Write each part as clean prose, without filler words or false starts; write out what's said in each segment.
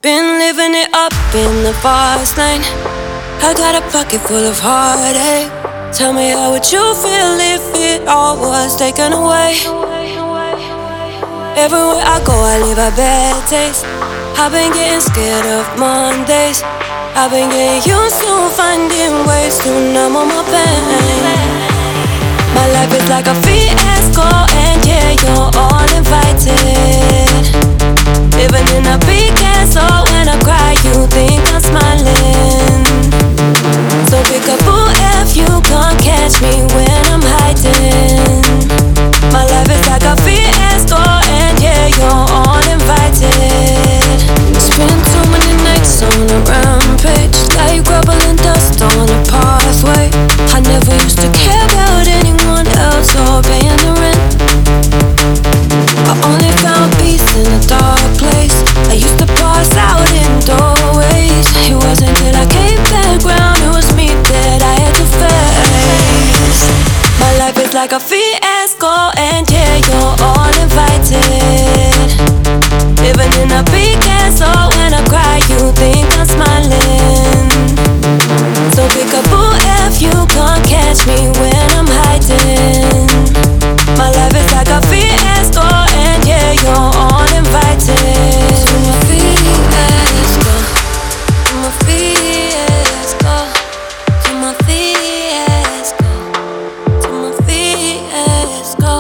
Been living it up in the fast lane. I got a pocket full of heartache. Tell me, how would you feel if it all was taken away? Everywhere I go, I leave a bad taste. I've been getting scared of Mondays. I've been getting used to finding ways to numb all my pain. My life is like a fiasco, and yeah, you're all invited. Living in a Picasso, when I cry, you think I'm smiling. So pick up who if you can't catch me when I'm hiding. My life is like a fiasco, and yeah, you're all invited. Spent too many nights on a rampage, like rubbling dust on a pathway. I never used to care about anyone else or paying the rent. I only found peace in a dark place. I used to pass out in doorways. It wasn't till I came back round, it was me that I had to face. My life is like a fiasco, and yeah, you're all invited. Living in a Picasso, when I cry, you think I'm smiling. So pick up who if you can't catch me when I'm hiding. My life is like a fiasco, and yeah, you're all invited. To my fiasco, to my fiasco, to my fiasco, to my fiasco.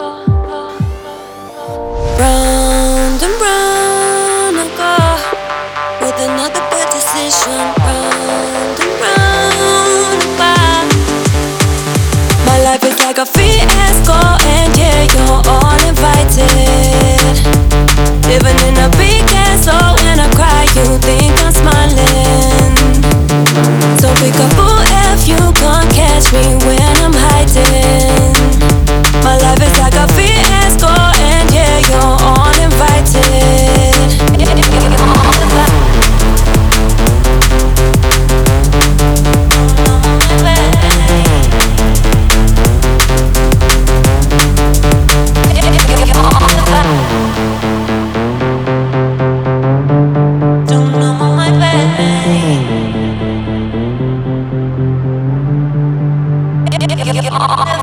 Round and round I go, with another bad decision. Round and round I go. My life is like a fiasco, and yeah, you're all invited. Living in a Picasso, when I cry, you think I'm smiling. So pick up who if you can't catch me when I'm hiding. My life is like a fiasco, and yeah, you're all invited. Don't know my pain.